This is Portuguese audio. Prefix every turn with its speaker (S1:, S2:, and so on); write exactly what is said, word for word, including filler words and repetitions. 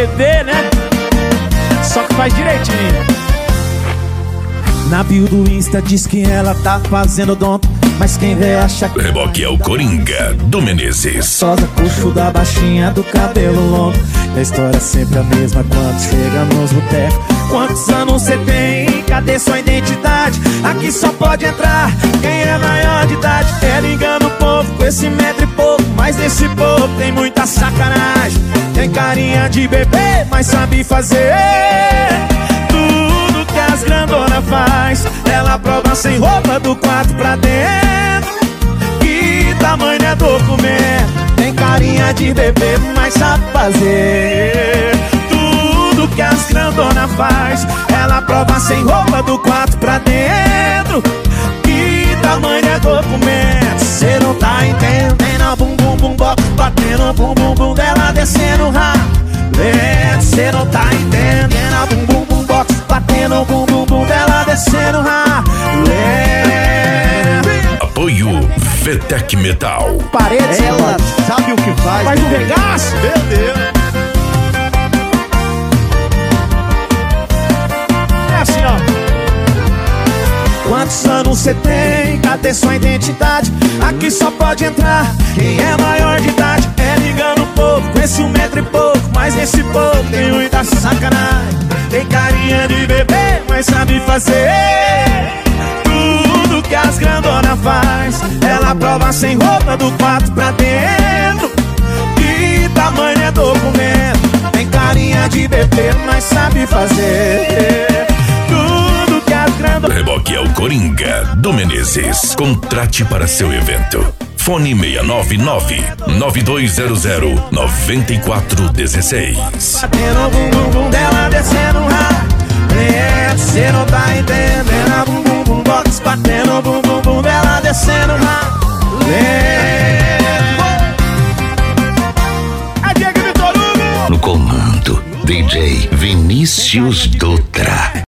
S1: bebê, né? Só que faz direitinho.
S2: Na bio do Insta diz que ela tá fazendo dom, mas quem vê acha que
S3: Reboque é o Coringa do Menezes.
S2: sosa, coxuda, baixinha, do cabelo longo. E a história é sempre a mesma quando chega nos botecos. Quantos anos você tem? Cadê sua identidade? Aqui só pode entrar quem é maior de idade. Ela engana o povo com esse metro e pouco, mas nesse povo tem muita sacanagem. Tem carinha de bebê, mas sabe fazer tudo que as grandonas faz. Ela prova sem roupa do quarto pra dentro. Que tamanho é documento? Tem carinha de bebê, mas sabe fazer tudo que as grandona faz. Ela prova sem roupa do quarto pra dentro. Que tamanho é documento? Cê não tá entendendo a bum bum bum box batendo o bum bum bum dela descendo rápido. Cê não tá entendendo a bum bum bum box batendo o bum bum bum dela descendo rápido.
S3: Apoio Vetec Metal.
S1: Paredes,
S4: Ela sabe o que faz.
S1: faz um regaço.
S4: Meu Deus.
S1: É assim, ó.
S2: Quantos anos você tem? Cadê sua identidade? Aqui só pode entrar quem é maior de idade. É ligando o povo com esse um metro e pouco, mas nesse povo tem muita sacanagem. Tem carinha de bebê, mas sabe fazer tudo que as grandona faz. Ela prova sem roupa do quarto pra dentro. Que tamanho é documento? Tem carinha de bebê, mas sabe fazer tudo que as grandona.
S3: Reboque é o Coringa do Menezes. Contrate para seu evento. Fone seis nove nove, nove dois zero zero, nove quatro um seis.
S2: Batendo o bum bum bum dela descendo rápido. Cê não tá entendendo a bum bum bum box batendo o bum bum bum dela descendo rápido.
S1: É Diego Vitor Hugo.
S5: No comando, D J Vinícius Dutra.